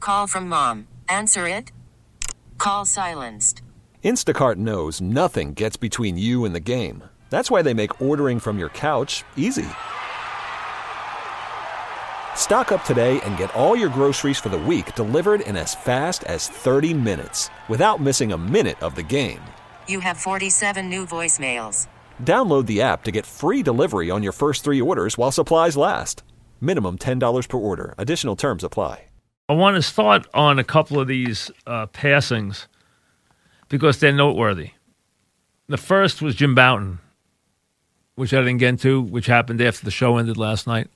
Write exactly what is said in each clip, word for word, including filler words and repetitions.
Call from mom. Answer it. Call silenced. Instacart knows nothing gets between you and the game. That's why they make ordering from your couch easy. Stock up today and get all your groceries for the week delivered in as fast as thirty minutes without missing a minute of the game. You have forty-seven new voicemails. Download the app to get free delivery on your first three orders while supplies last. Minimum ten dollars per order. Additional terms apply. I want to start on a couple of these uh, passings because they're noteworthy. The first was Jim Bouton, which I didn't get into, which happened after the show ended last night.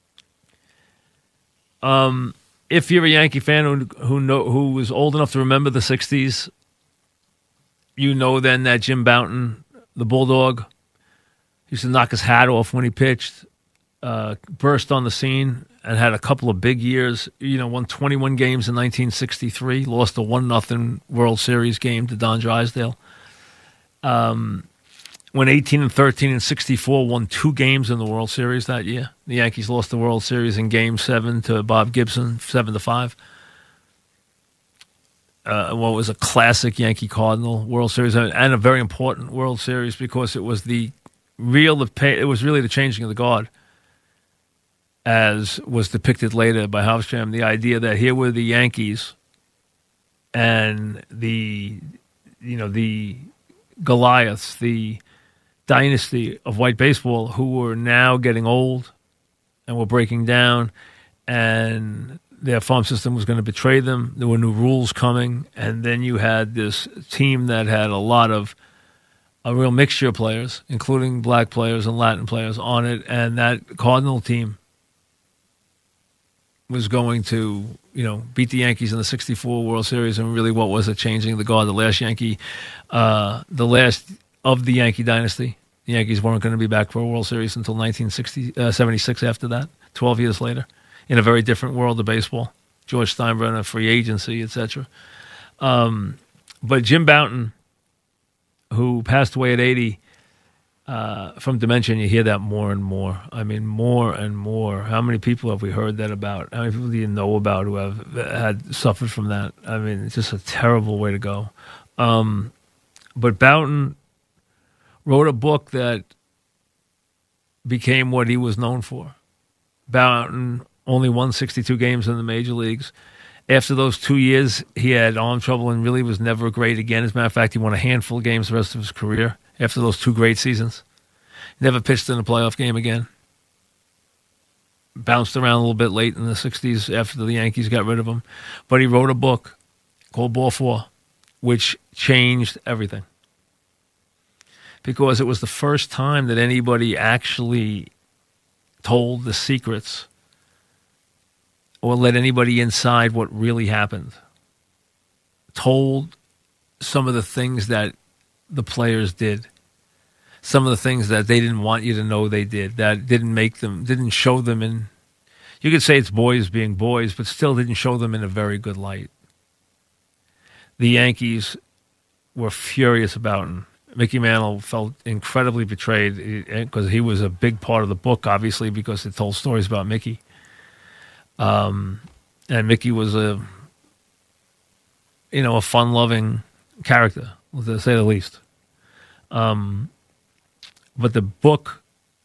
Um, if you're a Yankee fan who who know who was old enough to remember the sixties, you know then that Jim Bouton, the Bulldog, used to knock his hat off when he pitched, uh, burst on the scene and had a couple of big years. You know, won twenty-one games in nineteen sixty-three, lost a one nothing World Series game to Don Drysdale. Um, went eighteen and thirteen in sixty-four, won two games in the World Series that year. The Yankees lost the World Series in Game Seven to Bob Gibson, seven to five. Uh, what was a classic Yankee Cardinal World Series and a very important World Series because it was the real. It was really the changing of the guard, as was depicted later by Hofstrom. The idea that here were the Yankees and the, you know, the Goliaths, the dynasty of white baseball, who were now getting old and were breaking down, and their farm system was going to betray them. There were new rules coming, and then you had this team that had a lot of a real mixture of players, including black players and Latin players on it, and that Cardinal team was going to, you know, beat the Yankees in the sixty-four World Series, and really what was it, changing the guard, the last Yankee, uh, the last of the Yankee dynasty. The Yankees weren't going to be back for a World Series until nineteen seventy-six after that, twelve years later, in a very different world of baseball. George Steinbrenner, free agency, et cetera. Um, but Jim Bouton, who passed away at eighty, uh, from dementia, you hear that more and more. I mean, more and more. How many people have we heard that about? How many people do you know about who have had suffered from that? I mean, it's just a terrible way to go. Um, but Bouton wrote a book that became what he was known for. Bouton only won sixty-two games in the major leagues. After those two years, he had arm trouble and really was never great again. As a matter of fact, he won a handful of games the rest of his career after those two great seasons. Never pitched in a playoff game again. Bounced around a little bit late in the sixties after the Yankees got rid of him. But he wrote a book called Ball Four, which changed everything. Because it was the first time that anybody actually told the secrets or let anybody inside what really happened. Told some of the things that the players did. Some of the things that they didn't want you to know they did. That didn't make them, didn't show them in, you could say it's boys being boys, but still didn't show them in a very good light. The Yankees were furious about him. Mickey Mantle felt incredibly betrayed because he was a big part of the book, obviously, because it told stories about Mickey. Um, and Mickey was a, you know, a fun-loving character, to say the least. Um, but the book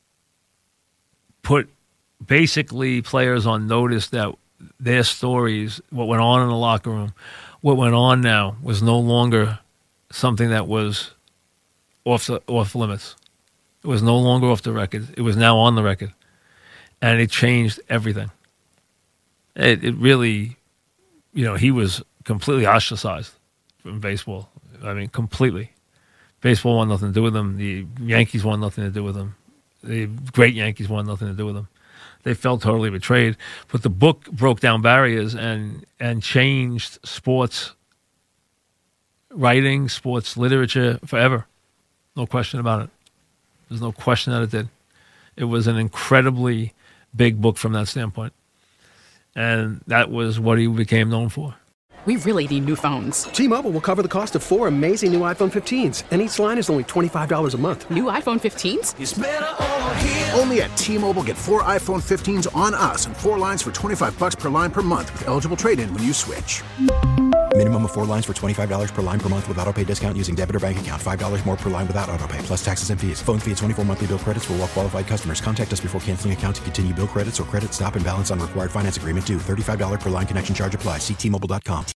put basically players on notice that their stories, what went on in the locker room, what went on now was no longer something that was off the off limits. It was no longer off the record. It was now on the record. And it changed everything. It, it really, you know, he was completely ostracized from baseball. I mean, completely. Baseball wanted nothing to do with him. The Yankees wanted nothing to do with him. The great Yankees wanted nothing to do with him. They felt totally betrayed. But the book broke down barriers and, and changed sports writing, sports literature forever. No question about it. There's no question that it did. It was an incredibly big book from that standpoint. And that was what he became known for. we really need new phones. T-Mobile will cover the cost of four amazing new iPhone fifteens, and each line is only twenty-five dollars a month. New iPhone fifteens? It's better over here. Only at T-Mobile, get four iPhone fifteens on us and four lines for twenty-five dollars per line per month with eligible trade-in when you switch. Minimum of four lines for twenty-five dollars per line per month with autopay discount using debit or bank account. five dollars more per line without autopay, plus taxes and fees. Phone fee at twenty-four monthly bill credits for well-qualified customers. Contact us before canceling account to continue bill credits or credit stop and balance on required finance agreement due. thirty-five dollars per line connection charge applies. See T Mobile dot com.